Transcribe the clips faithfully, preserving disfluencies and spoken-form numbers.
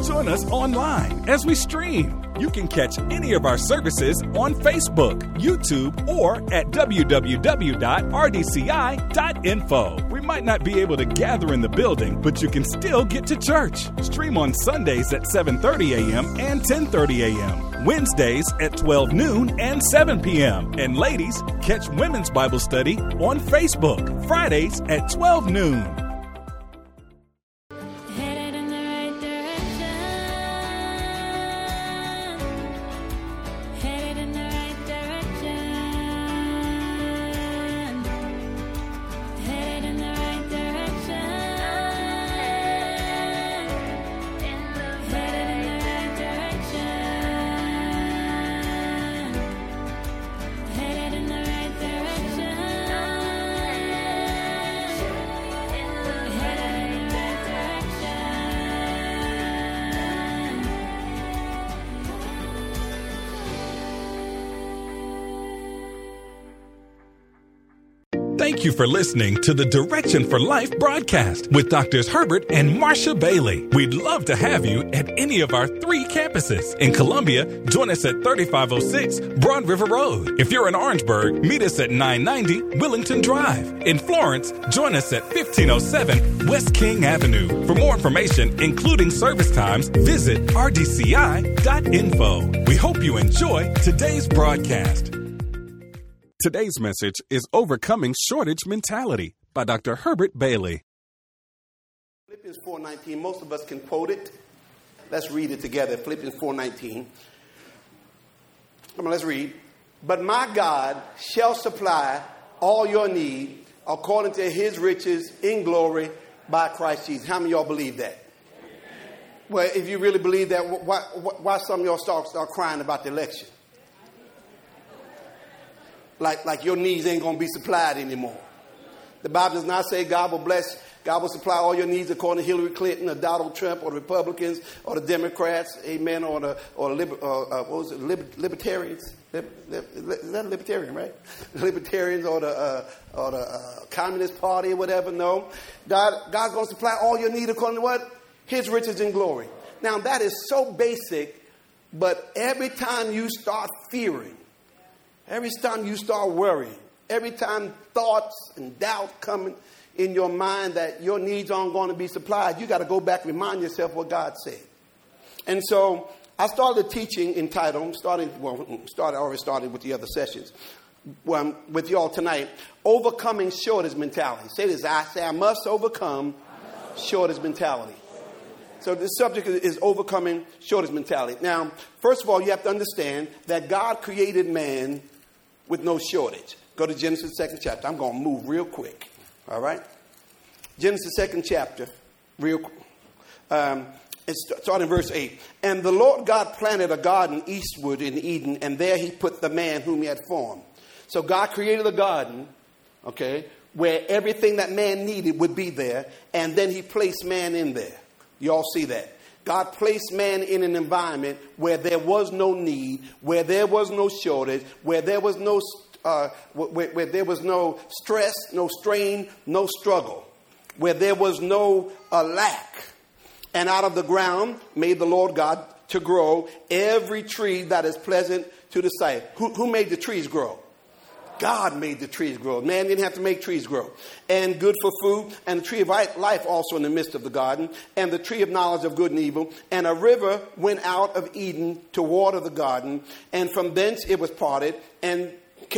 Join us online as we stream. You can catch any of our services on Facebook, YouTube, or at w w w dot r d c i dot info. We might not be able to gather in the building, but you can still get to church. Stream on Sundays at seven thirty a.m. and ten thirty a.m., Wednesdays at twelve noon and seven p.m. And ladies, catch Women's Bible Study on Facebook, Fridays at twelve noon. Thank you for listening to the Direction for Life broadcast with Doctors Herbert and Marsha Bailey. We'd love to have you at any of our three campuses. In Columbia, join us at thirty-five oh six Broad River Road. If you're in Orangeburg, meet us at nine ninety Willington Drive. In Florence, join us at fifteen oh seven West King Avenue. For more information, including service times, visit r d c i dot info. We hope you enjoy today's broadcast. Today's message is Overcoming Shortage Mentality by Doctor Herbert Bailey. Philippians four nineteen, most of us can quote it. Let's read it together. Philippians four nineteen. Come on, let's read. But my God shall supply all your need according to his riches in glory by Christ Jesus. How many of y'all believe that? Well, if you really believe that, why, why some of y'all start, start crying about the election? Like, like your needs ain't going to be supplied anymore. The Bible does not say God will bless, God will supply all your needs according to Hillary Clinton or Donald Trump or the Republicans or the Democrats, amen, or the or liber, uh, uh, what was it, Lib, libertarians. Lib, lib, is that a libertarian, right? Libertarians or the uh, or the uh, Communist Party or whatever. No, God God's going to supply all your need according to what? His riches and glory. Now that is so basic, but every time you start fearing, every time you start worrying, every time thoughts and doubt come in your mind that your needs aren't going to be supplied, you got to go back and remind yourself what God said. And so I started teaching entitled, starting, well, started, already started with the other sessions, well, with y'all tonight, Overcoming Shortage Mentality. Say this, I say I must overcome shortage mentality. So the subject is overcoming shortage mentality. Now, first of all, you have to understand that God created man with no shortage. Go to Genesis second chapter. I'm going to move real quick. All right? Genesis second chapter, real quick. Um, it's starting in verse eight. And the Lord God planted a garden eastward in Eden, and there he put the man whom he had formed. So God created a garden, okay, where everything that man needed would be there, and then he placed man in there. You all see that? God placed man in an environment where there was no need, where there was no shortage, where there was no uh, where, where there was no stress, no strain, no struggle, where there was no uh, lack. And out of the ground made the Lord God to grow every tree that is pleasant to the sight. Who, who made the trees grow? God made the trees grow. Man didn't have to make trees grow. And good for food. And the tree of life also in the midst of the garden. And the tree of knowledge of good and evil. And a river went out of Eden to water the garden. And from thence it was parted and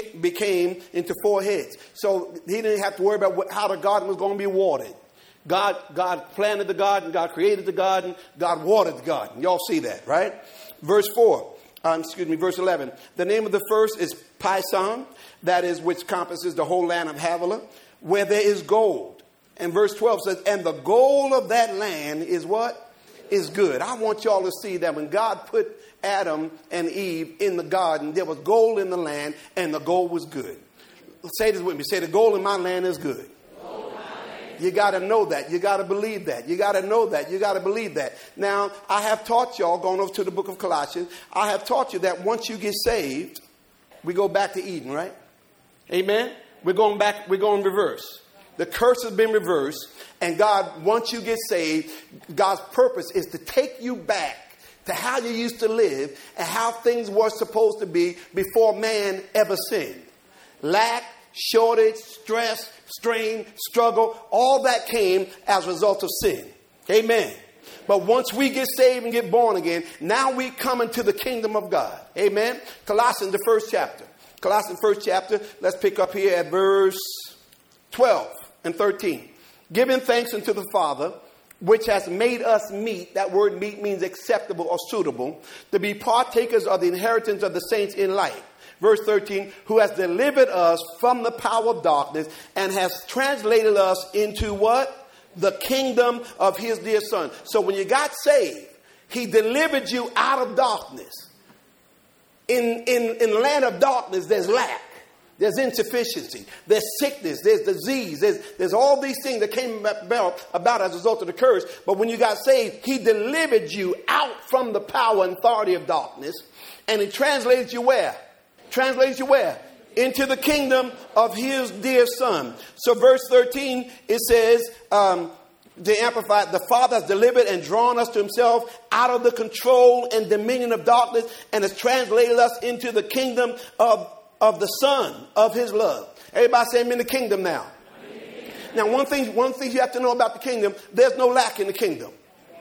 became into four heads. So he didn't have to worry about what, how the garden was going to be watered. God, God planted the garden. God created the garden. God watered the garden. Y'all see that, right? Verse four. Um, excuse me, verse eleven. The name of the first is Pison, that is which compasses the whole land of Havilah, where there is gold. And verse twelve says, and the gold of that land is what? Is good. I want y'all to see that when God put Adam and Eve in the garden, there was gold in the land, and the gold was good. Say this with me. Say, the gold in my land is good. You got to know that. You got to believe that. You got to know that. You got to believe that. Now, I have taught y'all, going over to the book of Colossians, I have taught you that once you get saved, we go back to Eden, right? Amen? We're going back. We're going reverse. The curse has been reversed. And God, once you get saved, God's purpose is to take you back to how you used to live and how things were supposed to be before man ever sinned. Lack, shortage, stress, strain, struggle, all that came as a result of sin. Amen. But once we get saved and get born again, now we come into the kingdom of God. Amen. Colossians, the first chapter. Colossians, first chapter. Let's pick up here at verse twelve and thirteen. Giving thanks unto the Father, which has made us meet. That word meet means acceptable or suitable. To be partakers of the inheritance of the saints in light. Verse thirteen, who has delivered us from the power of darkness and has translated us into what? The kingdom of his dear son. So when you got saved, he delivered you out of darkness. In, in, in the land of darkness, there's lack. There's insufficiency. There's sickness. There's disease. There's, there's all these things that came about, about as a result of the curse. But when you got saved, he delivered you out from the power and authority of darkness. And he translated you where? Translates you where? Into the kingdom of his dear son. So verse thirteen, it says, um, to amplify, the Father has delivered and drawn us to himself out of the control and dominion of darkness and has translated us into the kingdom of, of the Son of his love. Everybody say I'm in the kingdom now. Amen. Now, one thing, one thing you have to know about the kingdom, there's no lack in the kingdom.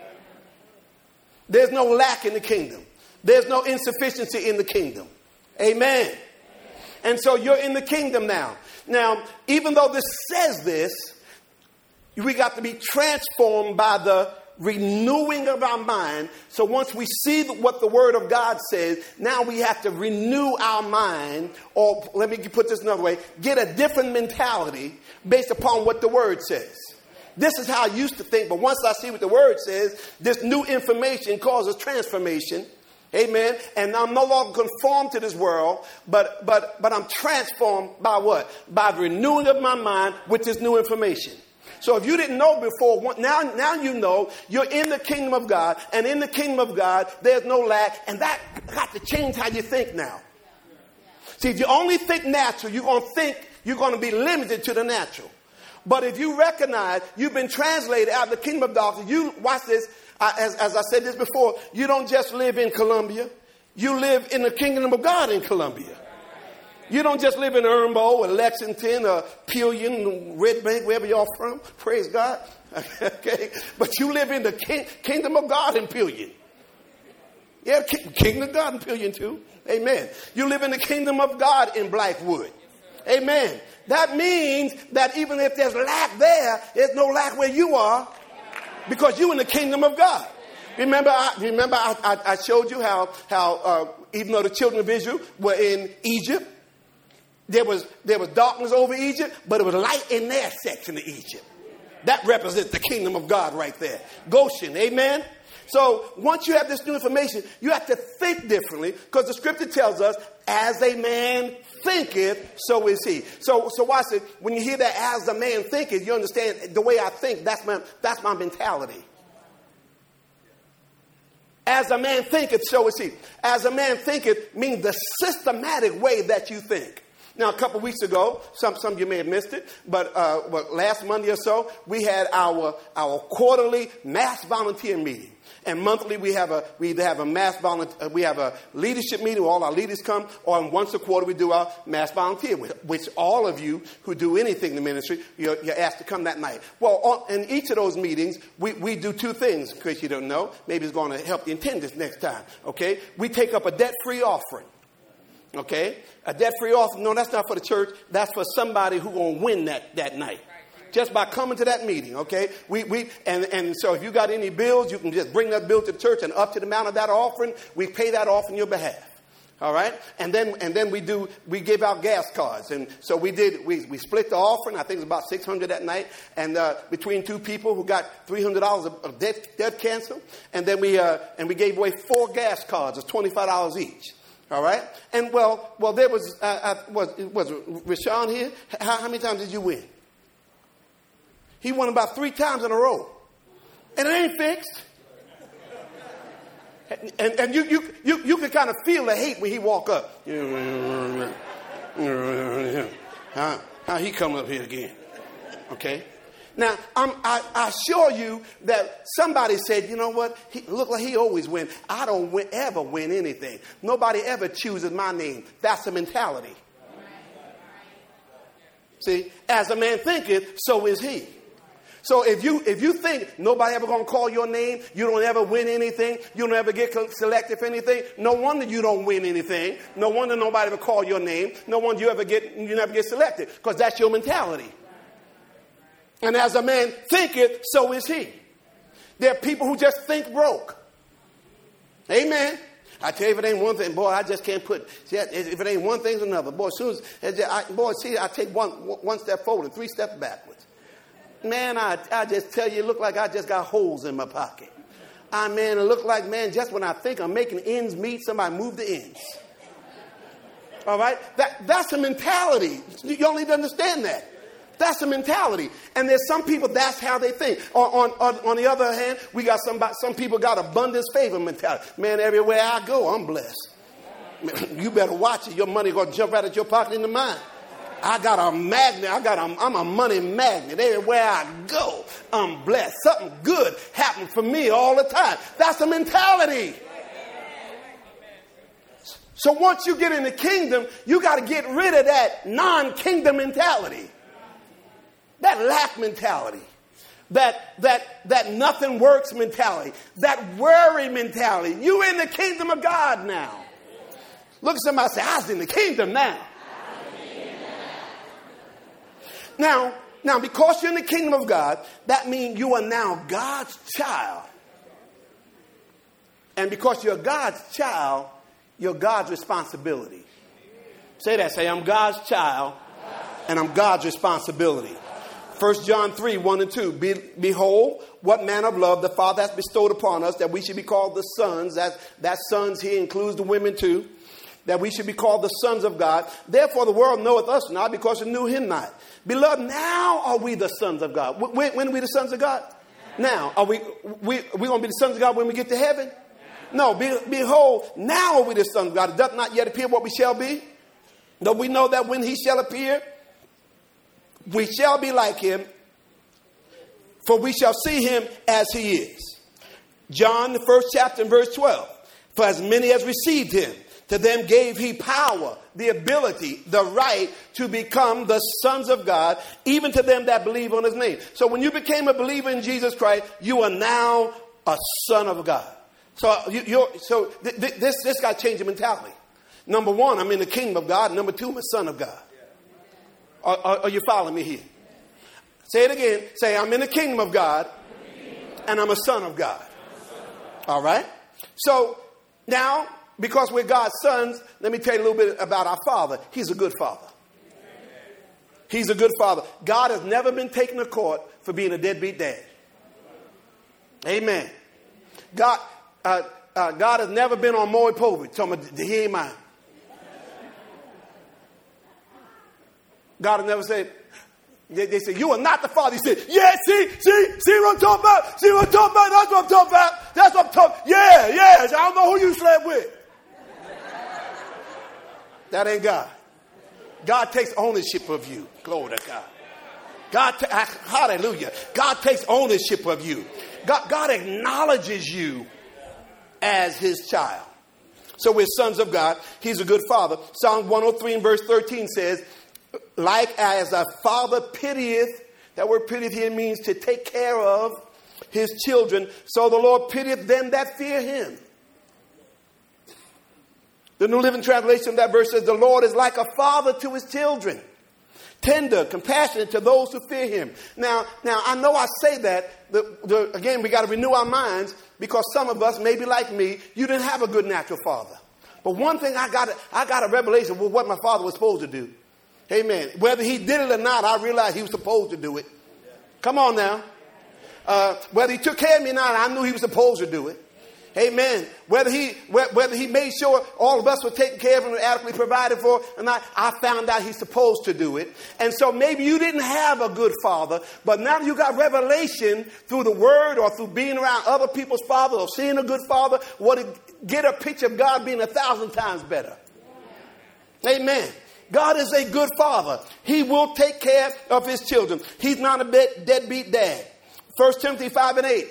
There's no lack in the kingdom. There's no insufficiency in the kingdom. Amen. And so you're in the kingdom now. Now, even though this says this, we got to be transformed by the renewing of our mind. So once we see what the word of God says, now we have to renew our mind, or let me put this another way, get a different mentality based upon what the word says. This is how I used to think, but once I see what the word says, this new information causes transformation. Amen. And I'm no longer conformed to this world, but but but I'm transformed by what? By the renewing of my mind with this new information. So if you didn't know before, now, now you know you're in the kingdom of God, and in the kingdom of God, there's no lack, and that got to change how you think now. See, if you only think natural, you're going to think you're going to be limited to the natural. But if you recognize you've been translated out of the kingdom of darkness, you watch this. Uh, as, as I said this before, you don't just live in Columbia. You live in the kingdom of God in Columbia. You don't just live in Irmo or Lexington or Pillion, Red Bank, wherever y'all from. Praise God. Okay, but you live in the king, kingdom of God in Pillion. Yeah, ki- kingdom of God in Pillion too. Amen. You live in the kingdom of God in Blackwood. Amen. That means that even if there's lack there, there's no lack where you are. Because you're in the kingdom of God. Remember, I, remember I, I, I showed you how, how uh, even though the children of Israel were in Egypt, there was, there was darkness over Egypt, but it was light in their section of Egypt. That represents the kingdom of God right there. Goshen, amen? So once you have this new information, you have to think differently, because the scripture tells us, as a man thinketh, so is he. So, so watch it. When you hear that as a man thinketh, you understand the way I think, that's my, that's my mentality. As a man thinketh, so is he. As a man thinketh means the systematic way that you think. Now, a couple of weeks ago, some, some of you may have missed it, but uh, well, last Monday or so, we had our, our quarterly mass volunteer meeting. And monthly, we have a we either have a mass volunteer, we have a leadership meeting where all our leaders come, or once a quarter we do our mass volunteer, which all of you who do anything in the ministry, you're, you're asked to come that night. Well, in each of those meetings, we, we do two things, in case you don't know. Maybe it's going to help the attendance next time. Okay, we take up a debt-free offering. Okay, a debt-free offering. No, that's not for the church. That's for somebody who's going to win that that night. Just by coming to that meeting, okay? We we and, and so if you got any bills, you can just bring that bill to the church, and up to the amount of that offering, we pay that off on your behalf. All right? And then and then we do we give out gas cards. And so we did we we split the offering. I think it was about six hundred that night, and uh, between two people who got three hundred dollars of, of debt debt cancel, and then we uh, and we gave away four gas cards of twenty-five dollars each. All right? And well well there was uh, uh, was was Rashawn here? How, how many times did you win? He won about three times in a row. And it ain't fixed. And, and you, you, you, you can kind of feel the hate when he walk up. How, how he come up here again? Okay? Now, I'm, I, I assure you that somebody said, you know what, he, look like he always wins. I don't win, ever win anything. Nobody ever chooses my name. That's the mentality. See, as a man thinketh, so is he. So if you if you think nobody ever going to call your name, you don't ever win anything, you don't ever get selected for anything, no wonder you don't win anything. No wonder nobody ever call your name. No wonder you ever get you never get selected, because that's your mentality. And as a man thinketh, so is he. There are people who just think broke. Amen. I tell you, if it ain't one thing, boy, I just can't put. See, if it ain't one thing, it's another. Boy, as soon as, I, boy, see, I take one one step forward and three steps backwards. Man, I I just tell you, it look like I just got holes in my pocket. I mean, it look like, man, just when I think I'm making ends meet, somebody move the ends. All right, that that's a mentality. You don't need to understand that. That's the mentality. And there's some people, that's how they think. On, on, on the other hand, we got some, some people got abundance favor mentality. Man, everywhere I go, I'm blessed. Man, you better watch it. Your money going to jump right at your pocket into mine. I got a magnet. I got a, I'm a money magnet. Everywhere I go, I'm blessed. Something good happens for me all the time. That's the mentality. So once you get in the kingdom, you got to get rid of that non-kingdom mentality. That lack mentality, that that that nothing works mentality, that worry mentality. You in the kingdom of God now. Look at somebody and say, I was in the kingdom now. Now, now, because you're in the kingdom of God, that means you are now God's child. And because you're God's child, you're God's responsibility. Say that. Say, I'm God's child and I'm God's responsibility. First John three, one and two. Be, Behold, what manner of love the Father has bestowed upon us, that we should be called the sons. That, that sons here includes the women too. That we should be called the sons of God. Therefore the world knoweth us not, because it knew him not. Beloved, now are we the sons of God. When, when are we the sons of God? Now. Are we we, we going to be the sons of God when we get to heaven? No. Be, behold, now are we the sons of God. It doth not yet appear what we shall be. Though we know that when he shall appear, we shall be like him, for we shall see him as he is. John, the first chapter, and verse twelve. For as many as received him, to them gave he power, the ability, the right to become the sons of God, even to them that believe on his name. So when you became a believer in Jesus Christ, you are now a son of God. So you, you're, so th- th- this this got to change your mentality. Number one, I'm in the kingdom of God. Number two, I'm a son of God. Are, are, are you following me here? Say it again. Say, I'm in the kingdom of God and I'm a son of God. All right. So now, because we're God's sons, let me tell you a little bit about our Father. He's a good Father. He's a good Father. God has never been taken to court for being a deadbeat dad. Amen. God, uh, uh, God has never been on Maury Povich telling me he ain't mine. God has never said, they, they said, you are not the Father. He said, yeah, see, see, see what I'm talking about? See what I'm talking about? That's what I'm talking about. That's what I'm talking about. Yeah, yeah. I don't know who you slept with. That ain't God. God takes ownership of you. Glory to God. God, ta- hallelujah. God takes ownership of you. God, God acknowledges you as his child. So we're sons of God. He's a good Father. Psalm one oh three and verse thirteen says, like as a father pitieth, that word pitieth here means to take care of his children, so the Lord pitieth them that fear him. The New Living Translation of that verse says, the Lord is like a father to his children, tender, compassionate to those who fear him. Now, now I know I say that, the, the, again, we got to renew our minds, because some of us, maybe like me, you didn't have a good natural father. But one thing I got, I got a revelation of what my father was supposed to do. Amen. Whether he did it or not, I realized he was supposed to do it. Come on now. Uh, whether he took care of me or not, I knew he was supposed to do it. Amen. Whether he whether he made sure all of us were taken care of and adequately provided for, and I, I found out he's supposed to do it. And so maybe you didn't have a good father, but now you got revelation through the word or through being around other people's fathers or seeing a good father, what to get a picture of God being a thousand times better. Amen. God is a good father. He will take care of his children. He's not a deadbeat dad. First Timothy five and eight.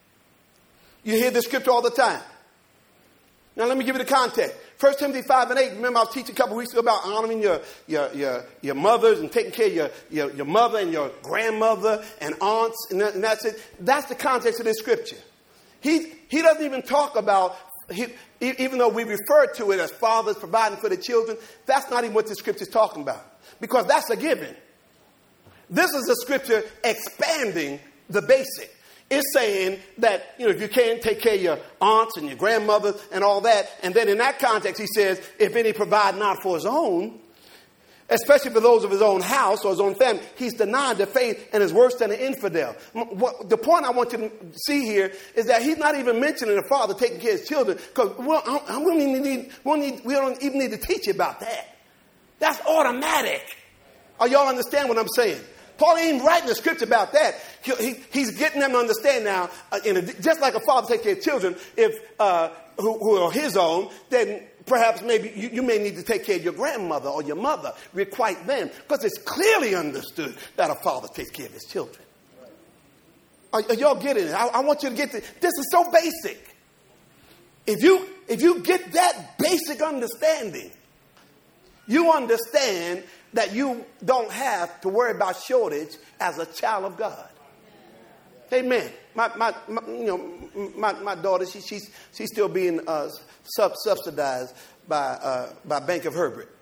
You hear this scripture all the time. Now let me give you the context. First Timothy five and eight. Remember I was teaching a couple weeks ago about honoring your, your, your, your mothers and taking care of your, your, your mother and your grandmother and aunts. And, that, and that's it. That's the context of this scripture. He, he doesn't even talk about, he, even though we refer to it as fathers providing for the children, that's not even what the scripture is talking about. Because that's a given. This is a scripture expanding the basic. It's saying that, you know, if you can, take care of your aunts and your grandmothers and all that. And then in that context, he says, if any provide not for his own, especially for those of his own house or his own family, he's denied the faith and is worse than an infidel. What, the point I want you to see here is that he's not even mentioning the father taking care of his children, because we don't, even need, we don't, need, we don't even need to teach you about that. That's automatic. Are y'all understand what I'm saying? Paul ain't even writing the scripture about that. He, he, he's getting them to understand now, uh, in a, just like a father takes care of children, if uh, who, who are his own, then perhaps maybe you, you may need to take care of your grandmother or your mother, requite them, because it's clearly understood that a father takes care of his children. Are, are y'all getting it? I, I want you to get this. This is so basic. If you if you get that basic understanding, you understand that you don't have to worry about shortage as a child of God. Amen. My, my, my you know, my, my daughter, she, she's she's still being uh, sub- subsidized by uh, by Bank of Herbert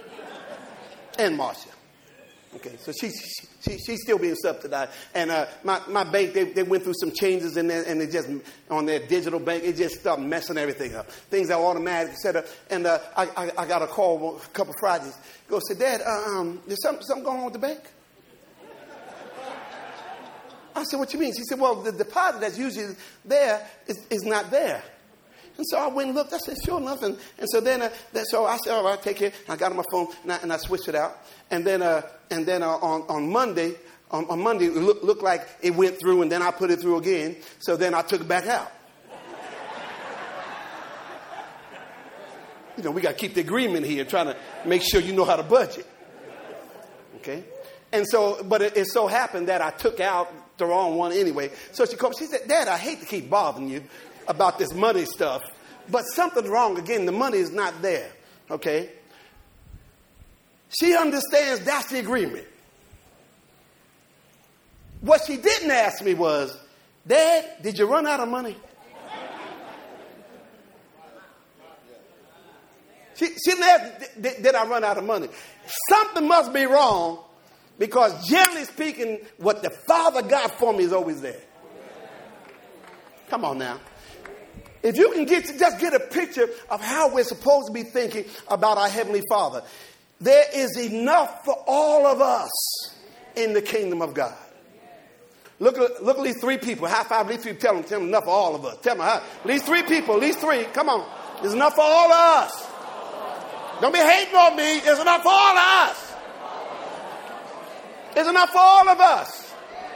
and Marcia. Okay, so she's she, she, she's still being subsidized, and uh, my my bank they, they went through some changes in there, and they just on their digital bank it just started messing everything up. Things are automatic set up, and uh, I, I I got a call a couple Fridays. Go say, Dad, uh, um, there's something something going on with the bank. I said, what you mean? She said, well, the deposit that's usually there is, is not there. And so I went and looked. I said, sure enough. And, and so then, uh, that, so I said, all right, take it. I got on my phone and I, and I switched it out. And then, uh, and then uh, on, on Monday, on, on Monday, it look, looked like it went through, and then I put it through again. So then I took it back out. You know, we got to keep the agreement here, trying to make sure you know how to budget. Okay. And so, but it, it so happened that I took out the wrong one anyway. So she called. She said, Dad, I hate to keep bothering you about this money stuff, but something's wrong again. The money is not there. Okay. She understands that's the agreement. What she didn't ask me was, Dad, did you run out of money? She, she didn't ask, did, did I run out of money? Something must be wrong, because generally speaking, what the Father got for me is always there. Come on now. If you can get just get a picture of how we're supposed to be thinking about our Heavenly Father, there is enough for all of us in the kingdom of God. Look at, look at these three people. High five, at least three. Tell them, tell them enough for all of us. Tell them, at least three people, at least three. Come on. There's enough for all of us. Don't be hating on me. There's enough for all of us. There's enough for all of us.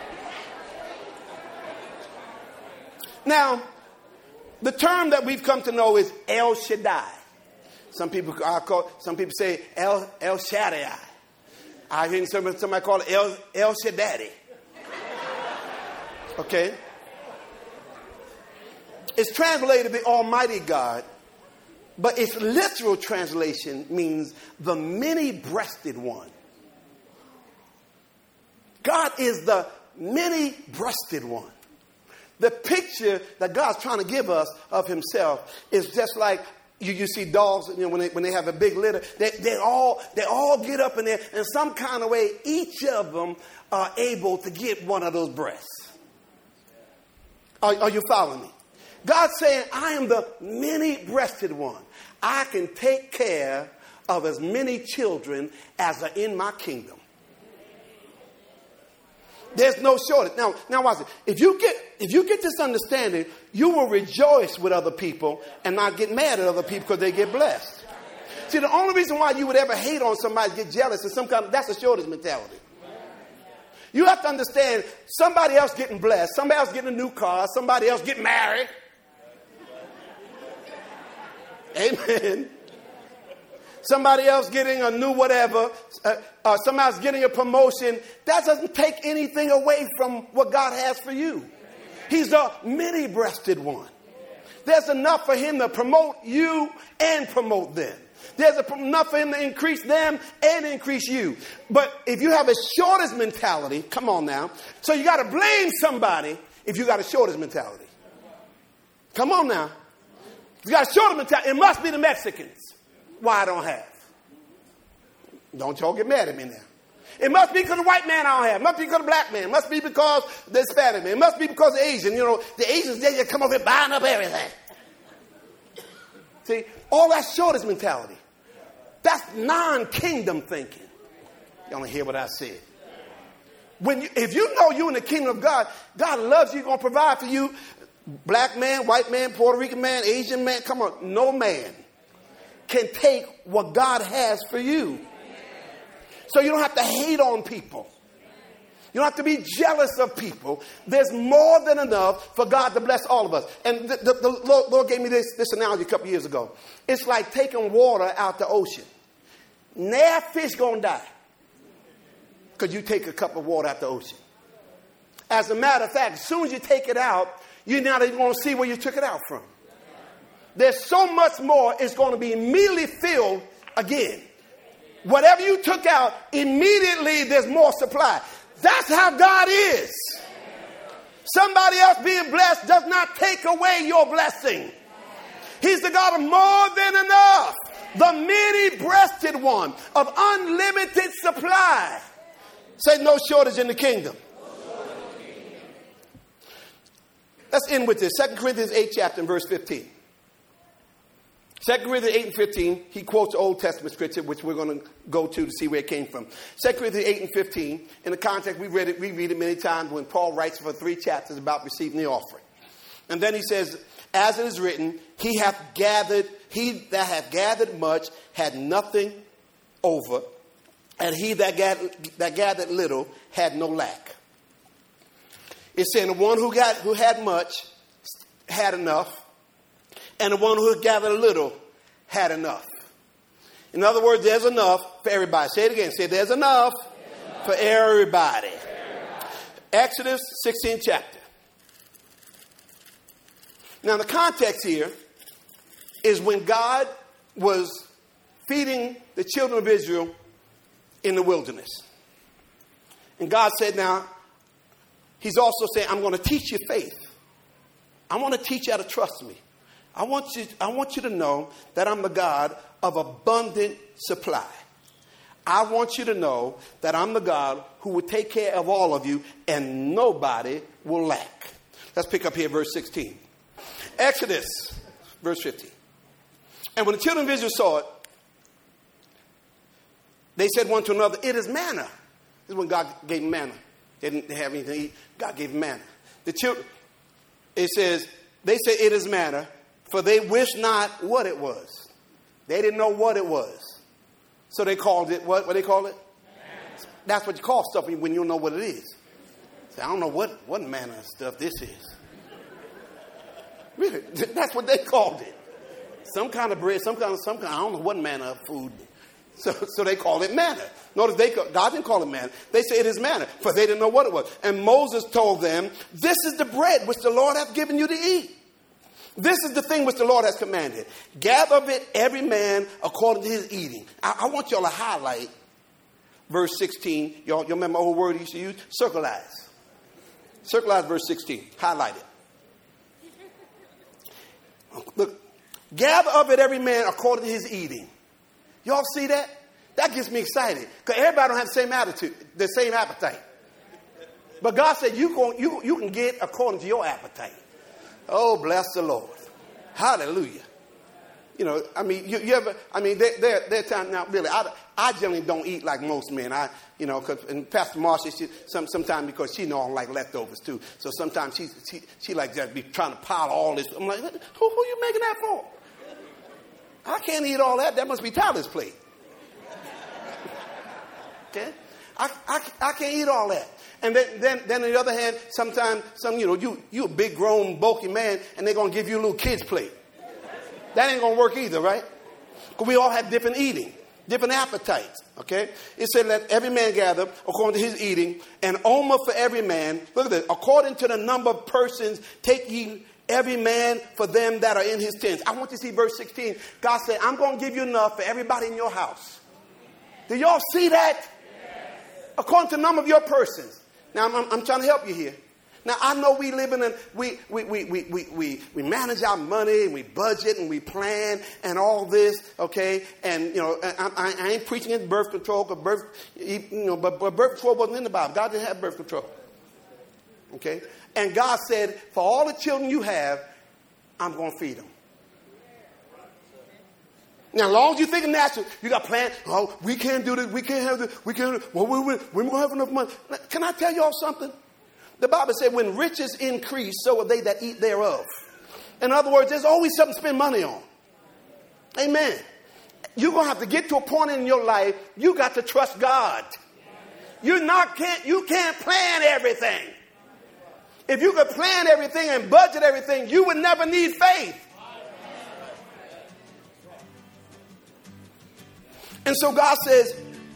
Now, the term that we've come to know is El Shaddai. Some people I call, some people say El El Shaddai. I hear somebody, somebody call it El El Shaddai. Okay. It's translated the Almighty God, but its literal translation means the many-breasted one. God is the many-breasted one. The picture that God's trying to give us of himself is just like you, you see dogs, you know, when they, when they have a big litter, they, they all they all get up in there, and some kind of way, each of them are able to get one of those breasts. Are, are you following me? God's saying, I am the many-breasted one. I can take care of as many children as are in my kingdom. There's no shortage. Now, now watch it. If you get if you get this understanding, you will rejoice with other people and not get mad at other people because they get blessed. See, the only reason why you would ever hate on somebody, get jealous, is some kind of, that's a shortage mentality. You have to understand somebody else getting blessed, somebody else getting a new car, somebody else getting married. Amen. somebody else getting a new whatever, uh, uh, somebody else getting a promotion. That doesn't take anything away from what God has for you. He's a many-breasted one. There's enough for him to promote you and promote them. There's enough for him to increase them and increase you. But if you have a shortest mentality, come on now. So you got to blame somebody if you got a shortest mentality. Come on now. If you got a shortest mentality, it must be the Mexicans. Why I don't have. Don't y'all get mad at me now. It must be because the white man I don't have. It must be because the black man. It must be because the Hispanic man. It must be because the Asian. You know, the Asians, they just come over here buying up everything. See, all that shortest mentality. That's non-kingdom thinking. Y'all don't hear what I said. When you, if you know you're in the kingdom of God, God loves you, going to provide for you. Black man, white man, Puerto Rican man, Asian man, come on. No man can take what God has for you. So you don't have to hate on people. You don't have to be jealous of people. There's more than enough for God to bless all of us. And the, the, the Lord, Lord gave me this, this analogy a couple years ago. It's like taking water out the ocean. Now fish gonna die because you take a cup of water out the ocean. As a matter of fact, as soon as you take it out, you're not even going to see where you took it out from. There's so much more. It's going to be immediately filled again. Whatever you took out, immediately there's more supply. That's how God is. Somebody else being blessed does not take away your blessing. He's the God of more than enough. The many-breasted one of unlimited supply. Say no shortage in the kingdom. Let's end with this. Second Corinthians eight chapter and verse fifteen. Second Corinthians eight and fifteen, he quotes the Old Testament scripture, which we're going to go to to see where it came from. Second Corinthians eight and fifteen, in the context, we read it, we read it many times when Paul writes for three chapters about receiving the offering. And then he says, as it is written, he hath gathered, he that hath gathered much had nothing over, and he that gathered, that gathered little had no lack. It's saying the one who got who had much had enough, and the one who had gathered a little had enough. In other words, there's enough for everybody. Say it again. Say there's enough, there's enough. For everybody. For everybody. Exodus sixteenth chapter. Now the context here is when God was feeding the children of Israel in the wilderness. And God said, now, he's also saying, I'm going to teach you faith. I want to teach you how to trust me. I want you, I want you to know that I'm the God of abundant supply. I want you to know that I'm the God who will take care of all of you and nobody will lack. Let's pick up here verse sixteen. Exodus, verse fifteen. And when the children of Israel saw it, they said one to another, it is manna. This is when God gave them manna. They didn't have anything to eat. God gave them manna. The children, it says, they say it is manna, for they wish not what it was. They didn't know what it was. So they called it, what, what they call it? Manna. That's what you call stuff when you don't know what it is. So I don't know what, what manna stuff this is. Really, that's what they called it. Some kind of bread, some kind of, some kind, I don't know what manna of food. So, so they call it manna. Notice they, God didn't call it manna. They say it is manna, for they didn't know what it was. And Moses told them, this is the bread which the Lord hath given you to eat. This is the thing which the Lord has commanded. Gather of it every man according to his eating. I, I want y'all to highlight verse sixteen. Y'all, you remember the old word he used to use? Circleize. Circleize verse sixteen. Highlight it. Look, gather of it every man according to his eating. Y'all see that? That gets me excited. Because everybody don't have the same attitude, the same appetite. But God said you can, you, you can get according to your appetite. Oh, bless the Lord. Hallelujah. You know, I mean, you, you ever, I mean, there, there, there time now, really, I, I generally don't eat like most men. I, you know, cause, and Pastor Marcia, she, some, sometimes because she know I don't like leftovers too. So sometimes she, she, she like just be trying to pile all this. I'm like, who, who are you making that for? I can't eat all that. That must be Tyler's plate. Okay? I, I, I can't eat all that. And then, then, then on the other hand, sometimes, some, you know, you, you a big grown, bulky man, and they're going to give you a little kid's plate. That ain't going to work either, right? Because we all have different eating. different appetites, okay? It said, let every man gather according to his eating, an omer for every man. Look at this. According to the number of persons, take ye every man for them that are in his tents. I want you to see verse sixteen. God said, I'm going to give you enough for everybody in your house. Do y'all see that? Yes. According to the number of your persons. Now, I'm, I'm, I'm trying to help you here. Now, I know we live in a, we, we, we, we, we, we, we manage our money and we budget and we plan and all this, okay? And, you know, I, I, I ain't preaching against birth control, because birth, you know, but, but birth control wasn't in the Bible. God didn't have birth control. Okay? And God said, for all the children you have, I'm going to feed them. Now, as long as you think of natural, you got plans. Oh, we can't do this. We can't have this. We can't. Well, we, we, we're going to have enough money. Now, can I tell y'all something? The Bible said, when riches increase, so are they that eat thereof. In other words, there's always something to spend money on. Amen. You're going to have to get to a point in your life, you got to trust God. You're not, can't, you can't plan everything. If you could plan everything and budget everything, you would never need faith. And so God says,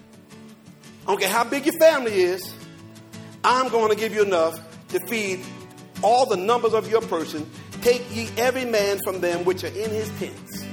I don't care how big your family is, I'm going to give you enough to feed all the numbers of your person. Take ye every man from them which are in his tents.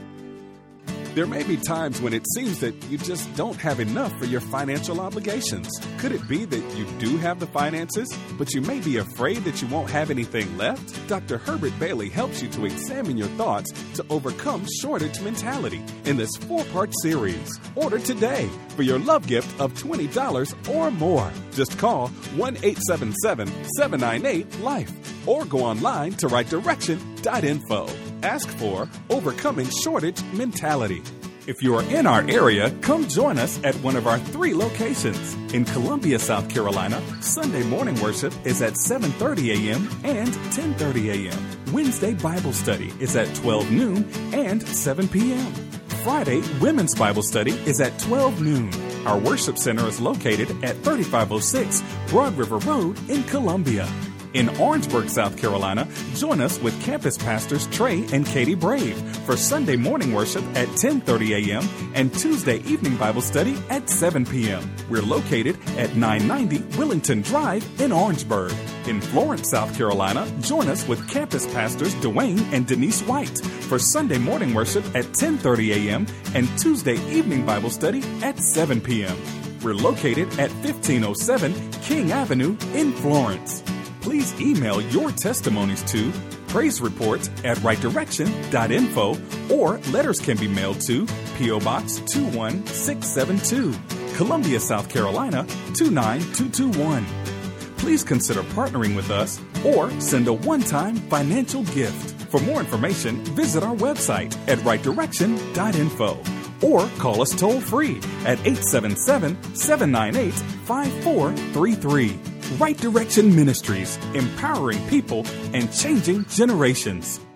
There may be times when it seems that you just don't have enough for your financial obligations. Could it be that you do have the finances, but you may be afraid that you won't have anything left? Doctor Herbert Bailey helps you to examine your thoughts to overcome shortage mentality in this four-part series. Order today for your love gift of twenty dollars or more. Just call one eight seven seven, seven nine eight, LIFE or go online to right direction dot info. Ask for Overcoming Shortage Mentality. If you are in our area, come join us at one of our three locations. In Columbia, South Carolina, Sunday morning worship is at seven thirty a.m. and ten thirty a.m. Wednesday Bible study is at twelve noon and seven p.m. Friday Women's Bible study is at twelve noon. Our worship center is located at thirty-five oh six Broad River Road in Columbia. In Orangeburg, South Carolina, join us with campus pastors Trey and Katie Brave for Sunday morning worship at ten thirty a.m. and Tuesday evening Bible study at seven p.m. We're located at nine ninety Willington Drive in Orangeburg. In Florence, South Carolina, join us with campus pastors Dwayne and Denise White for Sunday morning worship at ten thirty a.m. and Tuesday evening Bible study at seven p.m. We're located at fifteen oh seven King Avenue in Florence. Please email your testimonies to praise report at right direction dot info or letters can be mailed to P O Box two one six seven two, Columbia, South Carolina two nine two two one. Please consider partnering with us or send a one-time financial gift. For more information, visit our website at right direction dot info or call us toll-free at eight seven seven, seven nine eight, five four three three. Right Direction Ministries, empowering people and changing generations.